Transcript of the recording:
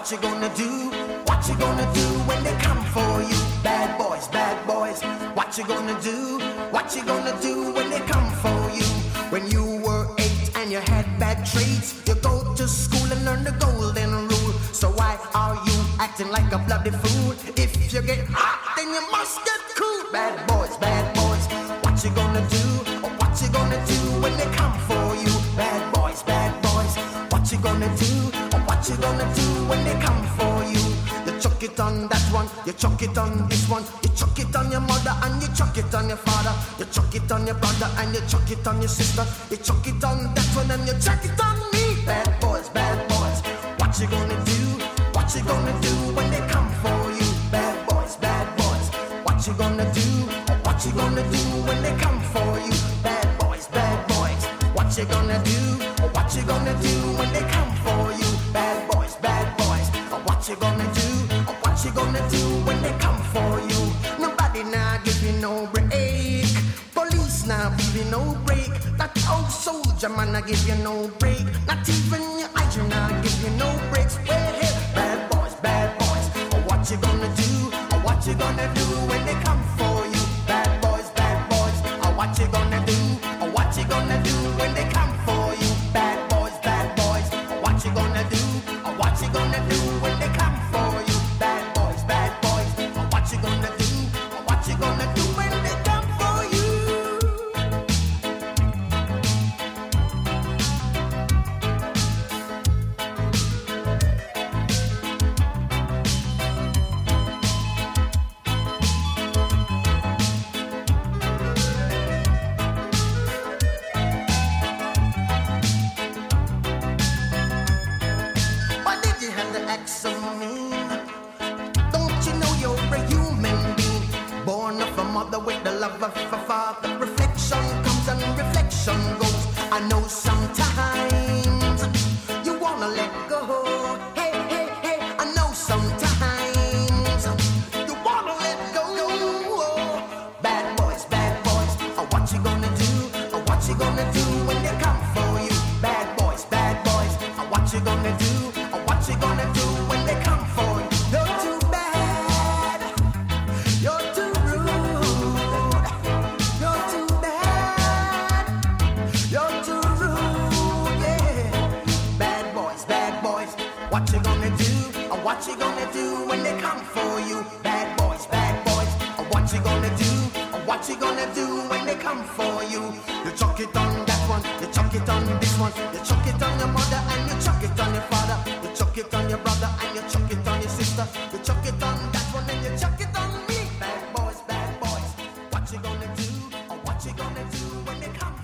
What you gonna do? What you gonna do when they come for you? Bad boys, what you gonna do? What you gonna do when they come for you? When you were 8 and you had bad traits, you go to school and learn the golden rule. So why are you acting like a bloody fool? If you get hot, then you must get cool. Bad boys, what you gonna do? Or what you gonna do when they come for you? Bad boys, what you gonna do? Or what you gonna do when they come for you? You chuck it on that one, you chuck it on this one, you chuck it on your mother and you chuck it on your father, you chuck it on your brother and you chuck it on your sister, you chuck it on that one and you chuck it on me. Bad boys, what you gonna do? What you gonna do when they come for you? Bad boys, what you gonna do? Or what you gonna do when they come for you? Bad boys, what you gonna do? Or what you gonna do when they come for you? Bad boys, or what you gonna do? Or what you gonna do when they come for you? Nobody now give you no break. Police now give you no break. That old soldier man I give you no break. Not even your eyes now give you no breaks. Well, hey, bad boys, or what you gonna do? Or what you gonna do when they come for you? Bad boys, or what you gonna do? Or what you gonna do when they come for you? Bad boys, or what you gonna do? Or what you gonna do when they come for you? Bad boys, or what you gonna do? Or what you gonna do when they come for you? Why did you have to act so mean? Don't you know you're a human being? Born of a mother with the love of a father. Reflection comes and reflection goes. I know sometimes you wanna let go. Hey, I know sometimes you wanna let go. Bad boys, or what you gonna do? Or what you gonna do when they come for you? Bad boys, or what you gonna do? Or what you gonna do when they come for you? You're too bad, you're too rude, you're too bad, you're too rude, yeah. Bad boys, what you gonna do? Or what you gonna do when they come for you? Bad boys, or what you gonna do? Or what you gonna do when they come for you? You chuck it on that one, you chuck it on this one, you chuck it on your mother and you chuck it on your father, you chuck it on your brother and you chuck it on your sister, you chuck it on that one and you chuck it on me. Bad boys, what you gonna do? Or what you gonna do when they come